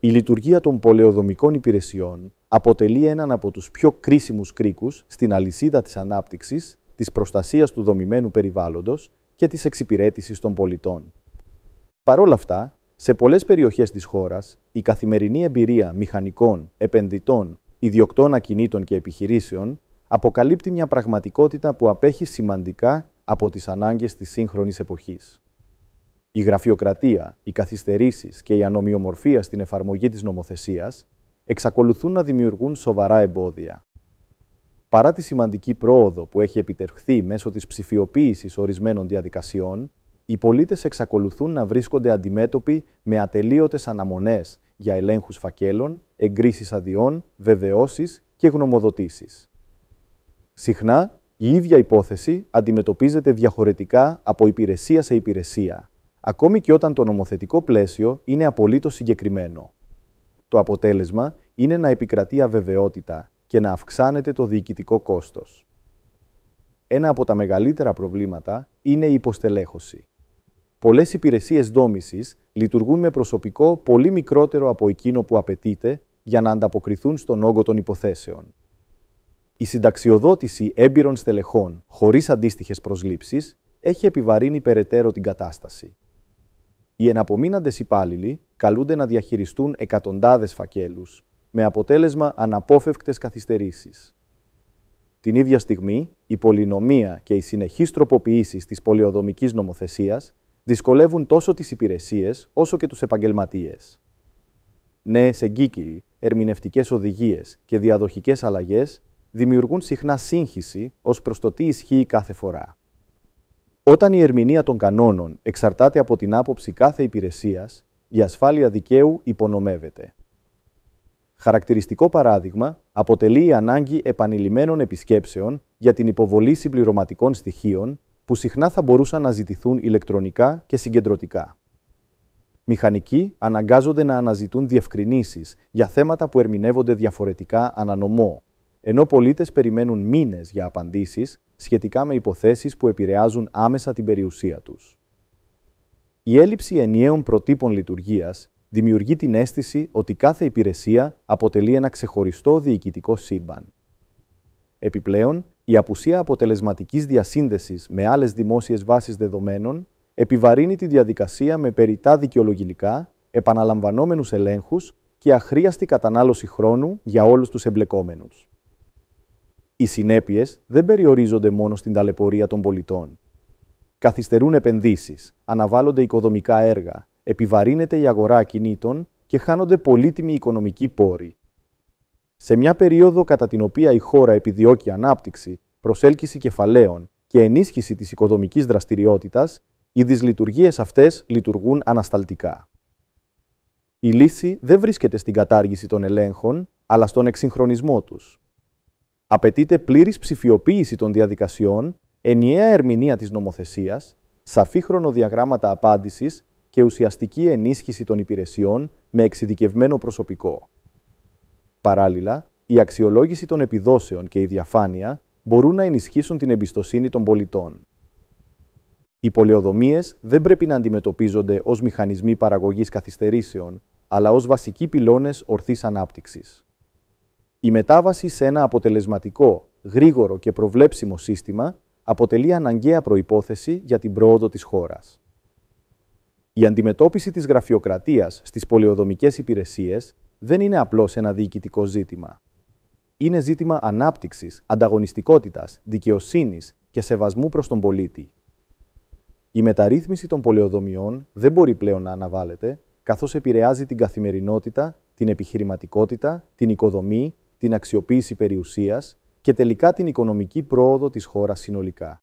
Η λειτουργία των πολεοδομικών υπηρεσιών αποτελεί έναν από τους πιο κρίσιμους κρίκους στην αλυσίδα της ανάπτυξης, της προστασίας του δομημένου περιβάλλοντος και της εξυπηρέτησης των πολιτών. Παρ' όλα αυτά, σε πολλές περιοχές της χώρας, η καθημερινή εμπειρία μηχανικών, επενδυτών, ιδιοκτών ακινήτων και επιχειρήσεων αποκαλύπτει μια πραγματικότητα που απέχει σημαντικά από τις ανάγκες της σύγχρονης εποχής. Η γραφειοκρατία, οι καθυστερήσεις και η ανομοιομορφία στην εφαρμογή της νομοθεσίας εξακολουθούν να δημιουργούν σοβαρά εμπόδια. Παρά τη σημαντική πρόοδο που έχει επιτευχθεί μέσω της ψηφιοποίησης ορισμένων διαδικασιών, οι πολίτες εξακολουθούν να βρίσκονται αντιμέτωποι με ατελείωτες αναμονές για ελέγχους φακέλων, εγκρίσεις αδειών, βεβαιώσεις και γνωμοδοτήσεις. Συχνά, η ίδια υπόθεση αντιμετωπίζεται διαφορετικά από υπηρεσία σε υπηρεσία, ακόμη και όταν το νομοθετικό πλαίσιο είναι απολύτως συγκεκριμένο. Το αποτέλεσμα είναι να επικρατεί αβεβαιότητα και να αυξάνεται το διοικητικό κόστος. Ένα από τα μεγαλύτερα προβλήματα είναι η υποστελέχωση. Πολλές υπηρεσίες δόμησης λειτουργούν με προσωπικό πολύ μικρότερο από εκείνο που απαιτείται για να ανταποκριθούν στον όγκο των υποθέσεων. Η συνταξιοδότηση έμπειρων στελεχών χωρίς αντίστοιχες προσλήψεις έχει επιβαρύνει περαιτέρω την κατάσταση. Οι εναπομείναντες υπάλληλοι καλούνται να διαχειριστούν εκατοντάδες φακέλους, με αποτέλεσμα αναπόφευκτες καθυστερήσεις. Την ίδια στιγμή, η πολυνομία και οι συνεχείς τροποποιήσεις της πολεοδομικής νομοθεσίας δυσκολεύουν τόσο τις υπηρεσίες όσο και τους επαγγελματίες. Νέες εγκύκλοι, ερμηνευτικές οδηγίες και διαδοχικές αλλαγές δημιουργούν συχνά σύγχυση ως προς το τι ισχύει κάθε φορά. Όταν η ερμηνεία των κανόνων εξαρτάται από την άποψη κάθε υπηρεσίας, η ασφάλεια δικαίου υπονομεύεται. Χαρακτηριστικό παράδειγμα αποτελεί η ανάγκη επανειλημμένων επισκέψεων για την υποβολή συμπληρωματικών στοιχείων που συχνά θα μπορούσαν να ζητηθούν ηλεκτρονικά και συγκεντρωτικά. Μηχανικοί αναγκάζονται να αναζητούν διευκρινήσεις για θέματα που ερμηνεύονται διαφορετικά ανά νομό, ενώ πολίτες περιμένουν μήνες για απαντήσεις σχετικά με υποθέσεις που επηρεάζουν άμεσα την περιουσία τους. Η έλλειψη ενιαίων προτύπων λειτουργίας δημιουργεί την αίσθηση ότι κάθε υπηρεσία αποτελεί ένα ξεχωριστό διοικητικό σύμπαν. Επιπλέον, η απουσία αποτελεσματικής διασύνδεσης με άλλες δημόσιες βάσεις δεδομένων επιβαρύνει τη διαδικασία με περιττά δικαιολογικά, επαναλαμβανόμενους ελέγχους και αχρίαστη κατανάλωση χρόνου για όλους τους εμπλεκόμενους. Οι συνέπειες δεν περιορίζονται μόνο στην ταλαιπωρία των πολιτών. Καθυστερούν επενδύσεις, αναβάλλονται οικοδομικά έργα, επιβαρύνεται η αγορά ακινήτων και χάνονται πολύτιμοι οικονομικοί πόροι. Σε μια περίοδο κατά την οποία η χώρα επιδιώκει ανάπτυξη, προσέλκυση κεφαλαίων και ενίσχυση της οικοδομικής δραστηριότητας, οι δυσλειτουργίες αυτές λειτουργούν ανασταλτικά. Η λύση δεν βρίσκεται στην κατάργηση των ελέγχων, αλλά στον εξυγχρονισμό τους. Απαιτείται πλήρης ψηφιοποίηση των διαδικασιών, ενιαία ερμηνεία της νομοθεσίας, σαφή χρονοδιαγράμματα απάντησης και ουσιαστική ενίσχυση των υπηρεσιών με εξειδικευμένο προσωπικό. Παράλληλα, η αξιολόγηση των επιδόσεων και η διαφάνεια μπορούν να ενισχύσουν την εμπιστοσύνη των πολιτών. Οι πολεοδομίες δεν πρέπει να αντιμετωπίζονται ως μηχανισμοί παραγωγής καθυστερήσεων, αλλά ως βασικοί πυλώνες ορθής ανάπτυξης. Η μετάβαση σε ένα αποτελεσματικό, γρήγορο και προβλέψιμο σύστημα αποτελεί αναγκαία προϋπόθεση για την πρόοδο της χώρας. Η αντιμετώπιση της γραφειοκρατίας στις πολεοδομικές υπηρεσίες δεν είναι απλώς ένα διοικητικό ζήτημα. Είναι ζήτημα ανάπτυξης, ανταγωνιστικότητας, δικαιοσύνης και σεβασμού προς τον πολίτη. Η μεταρρύθμιση των πολεοδομιών δεν μπορεί πλέον να αναβάλλεται, καθώς επηρεάζει την καθημερινότητα, την επιχειρηματικότητα, την οικοδομή, την αξιοποίηση περιουσίας και τελικά την οικονομική πρόοδο της χώρας συνολικά.